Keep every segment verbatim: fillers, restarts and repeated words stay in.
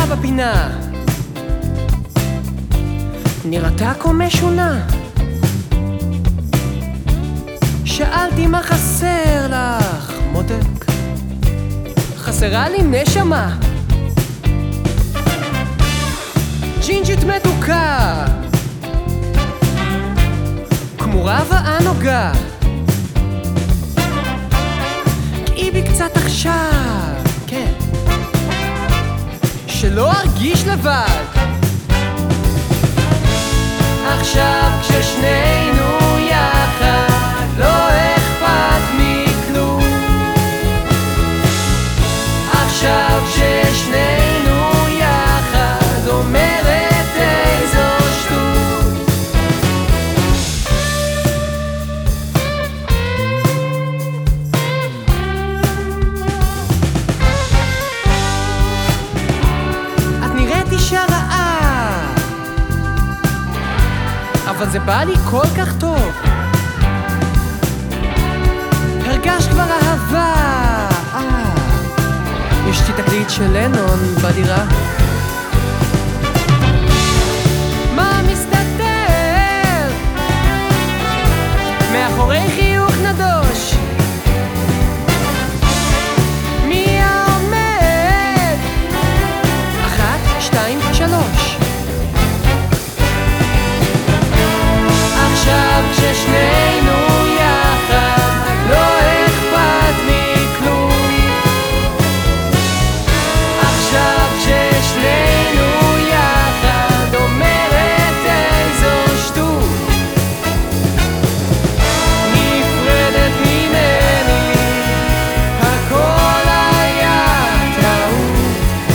בפינה נראתה כה משונה. שאלתי מה חסר לך, מותק? חסרה לי נשמה. ג'ינג'ית מתוקה כמו רבעה נוגה. גאי בי קצת עכשיו, כן, שלא ארגיש לבד. עכשיו כששנינו יחד לא אכפת מכלום. עכשיו כששנינו יחד אומרת איזו שטות. את נראית אישה רעה, אבל זה בא לי כל כך טוב. הרגש כבר אהבה. אה, יש לי תקליט של לנון בדירה. מה מסתתר מאחורי חיוך נדוש? מי העומד? אחת, שתיים, שלוש. עכשיו כששנינו יחד לא אכפת מכלום. עכשיו כששנינו יחד אומרת איזו שטות. נפרדת ממני הכל היה טעות.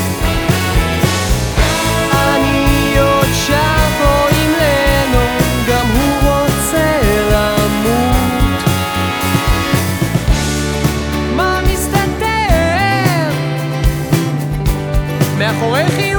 אני עוד שר פה עם לנון, גם הוא רוצה למות. מה מסתתר מאחורי חיוך?